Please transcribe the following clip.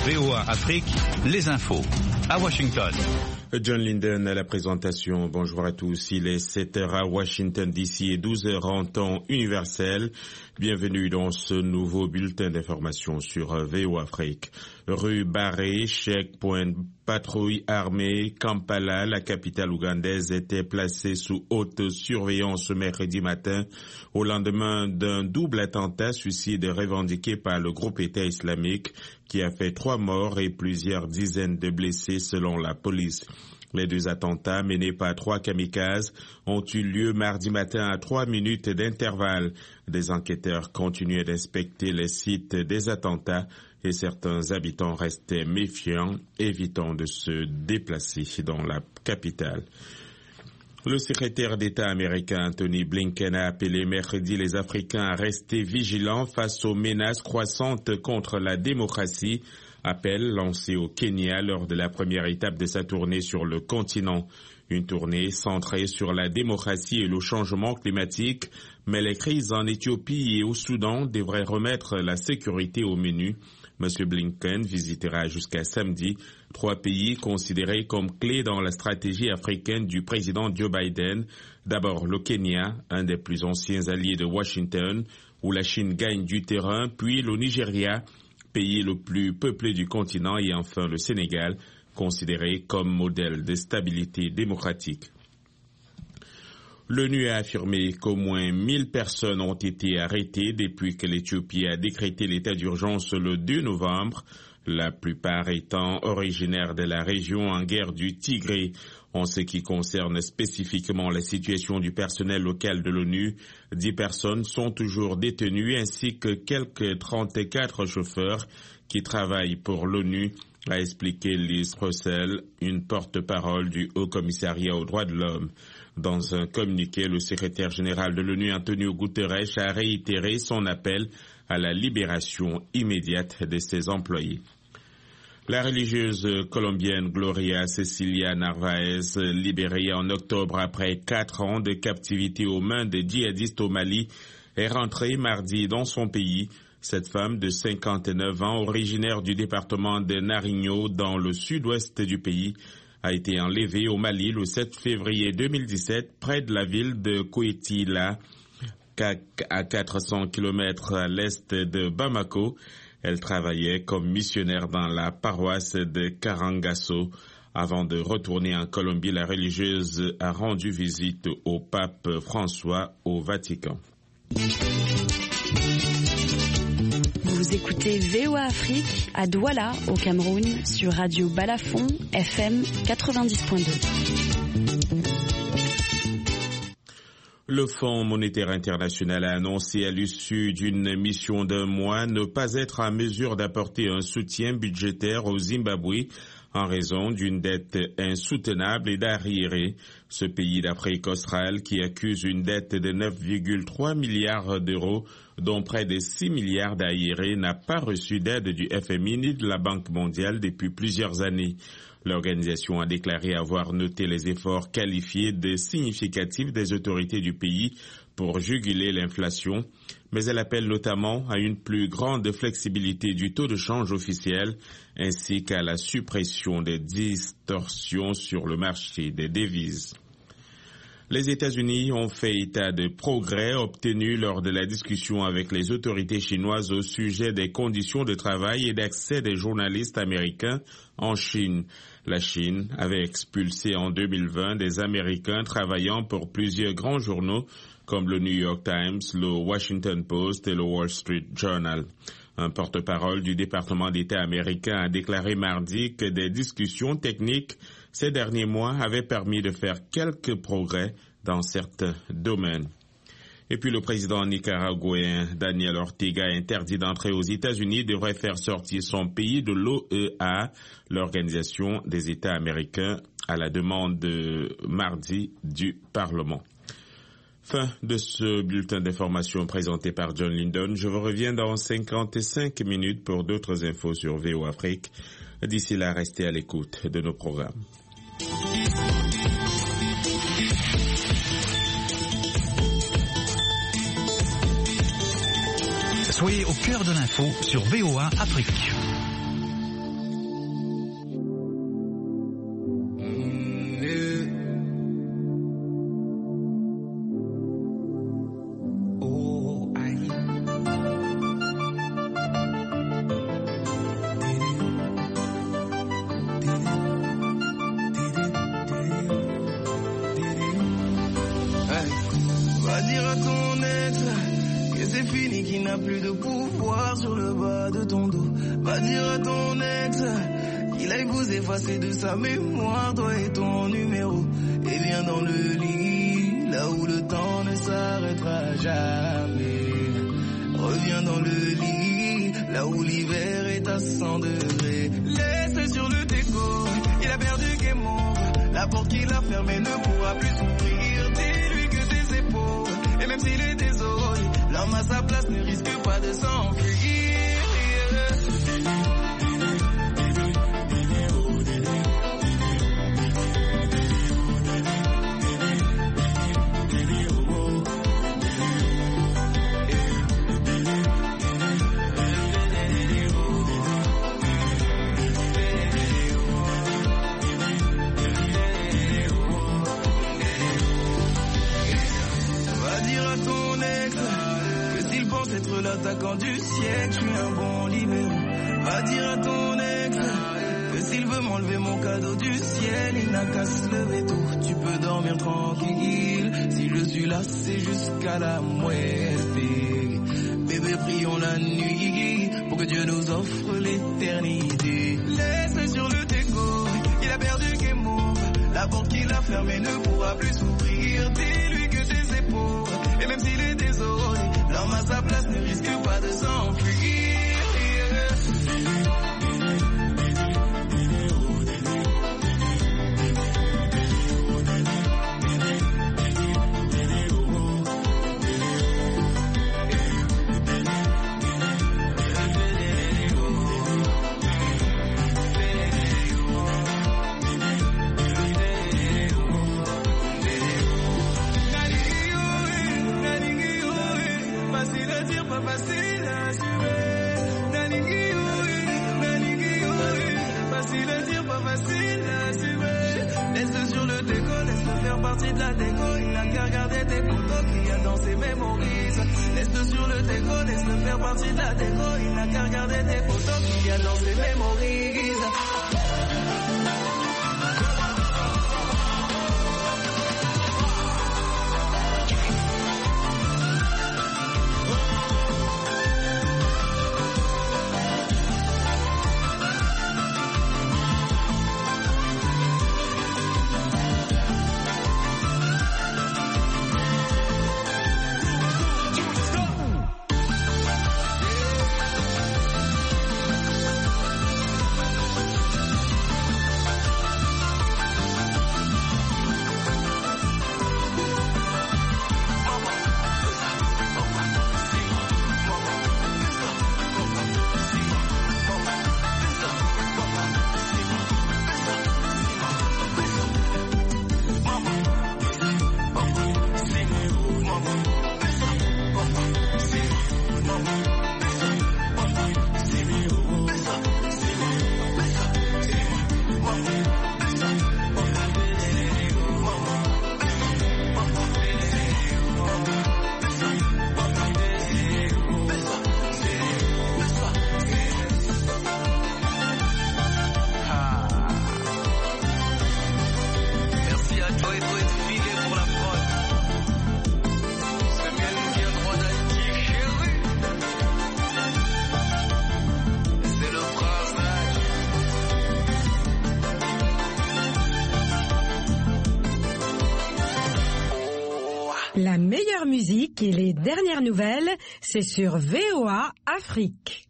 VOA Afrique, les infos. À Washington. John Linden à la présentation. Bonjour à tous. Il est 7h à Washington DC et 12h en temps universel. Bienvenue dans ce nouveau bulletin d'information sur VOA Afrique. Rue barrée, checkpoint, patrouille armée, Kampala, la capitale ougandaise, était placée sous haute surveillance ce mercredi matin au lendemain d'un double attentat suicide revendiqué par le groupe État islamique qui a fait 3 morts et plusieurs dizaines de blessés selon la police. Les 2 attentats menés par 3 kamikazes ont eu lieu mardi matin à 3 minutes d'intervalle. Des enquêteurs continuaient d'inspecter les sites des attentats et certains habitants restaient méfiants, évitant de se déplacer dans la capitale. Le secrétaire d'État américain Anthony Blinken a appelé mercredi les Africains à rester vigilants face aux menaces croissantes contre la démocratie. Appel lancé au Kenya lors de la première étape de sa tournée sur le continent. Une tournée centrée sur la démocratie et le changement climatique, mais les crises en Éthiopie et au Soudan devraient remettre la sécurité au menu. M. Blinken visitera jusqu'à samedi 3 pays considérés comme clés dans la stratégie africaine du président Joe Biden. D'abord le Kenya, un des plus anciens alliés de Washington, où la Chine gagne du terrain, puis le Nigeria, pays le plus peuplé du continent, et enfin le Sénégal, considéré comme modèle de stabilité démocratique. L'ONU a affirmé qu'au moins 1000 personnes ont été arrêtées depuis que l'Éthiopie a décrété l'état d'urgence le 2 novembre, la plupart étant originaires de la région en guerre du Tigré. En ce qui concerne spécifiquement la situation du personnel local de l'ONU, 10 personnes sont toujours détenues ainsi que quelques 34 chauffeurs qui travaillent pour l'ONU, a expliqué Liz Russell, une porte-parole du Haut-Commissariat aux droits de l'homme. Dans un communiqué, le secrétaire général de l'ONU, Antonio Guterres, a réitéré son appel à la libération immédiate de ses employés. La religieuse colombienne Gloria Cecilia Narvaez, libérée en octobre après 4 ans de captivité aux mains des djihadistes au Mali, est rentrée mardi dans son pays. Cette femme de 59 ans, originaire du département de Nariño, dans le sud-ouest du pays, a été enlevée au Mali le 7 février 2017 près de la ville de Kouétila, à 400 km à l'est de Bamako. Elle travaillait comme missionnaire dans la paroisse de Karangasso. Avant de retourner en Colombie, la religieuse a rendu visite au pape François au Vatican. Vous écoutez VOA Afrique à Douala, au Cameroun, sur Radio Balafon, FM 90.2. Le Fonds monétaire international a annoncé à l'issue d'une mission d'1 mois ne pas être en mesure d'apporter un soutien budgétaire au Zimbabwe en raison d'une dette insoutenable et d'arriérés. Ce pays d'Afrique australe qui accuse une dette de 9,3 milliards d'euros, dont près de 6 milliards d'arriérés, n'a pas reçu d'aide du FMI ni de la Banque mondiale depuis plusieurs années. L'organisation a déclaré avoir noté les efforts qualifiés de significatifs des autorités du pays pour juguler l'inflation, mais elle appelle notamment à une plus grande flexibilité du taux de change officiel ainsi qu'à la suppression des distorsions sur le marché des devises. Les États-Unis ont fait état de progrès obtenus lors de la discussion avec les autorités chinoises au sujet des conditions de travail et d'accès des journalistes américains en Chine. La Chine avait expulsé en 2020 des Américains travaillant pour plusieurs grands journaux comme le New York Times, le Washington Post et le Wall Street Journal. Un porte-parole du département d'État américain a déclaré mardi que des discussions techniques ces derniers mois avaient permis de faire quelques progrès dans certains domaines. Et puis le président nicaraguayen Daniel Ortega, interdit d'entrer aux États-Unis, devrait faire sortir son pays de l'OEA, l'Organisation des États américains, à la demande de mardi du Parlement. Fin de ce bulletin d'information présenté par John Linden. Je vous reviens dans 55 minutes pour d'autres infos sur VOA Afrique. D'ici là, restez à l'écoute de nos programmes. Soyez au cœur de l'info sur VOA Afrique. c'est fini, qu'il n'a plus de pouvoir sur le bas de ton dos. Va dire à ton ex qu'il aille vous effacer de sa mémoire, toi et ton numéro. Et viens dans le lit, là où le temps ne s'arrêtera jamais. Reviens dans le lit, là où l'hiver est à 100 degrés. Laisse sur le déco, il a perdu game over. La porte qu'il a fermée ne pourra plus s'ouvrir. Dis-lui que tes épaules, et même s'il est désolé, l'homme à sa place ne risque pas de s'enfuir. Être l'attaquant du siècle, je suis un bon libéraux. Va dire à ton ex que s'il veut m'enlever mon cadeau du ciel, il n'a qu'à se lever tôt. Tu peux dormir tranquille, si je suis là c'est jusqu'à la muerte. Bébé, prions la nuit pour que Dieu nous offre l'éternité. Laisse sur le déco, il a perdu game over. La porte qu'il a fermée ne pourra plus s'ouvrir. Dis-lui que tes épaules, et même s'il est désolé, l'homme à sa place ne risque pas de s'enfuir. De la déco, il n'a qu'à regarder tes photos qu'il y a dans ses mémorises. Laisse-le sur le déco, laisse-le faire partie de la déco, il n'a qu'à regarder tes photos qu'il y a dans ses mémorises. La meilleure musique et les dernières nouvelles, c'est sur VOA Afrique.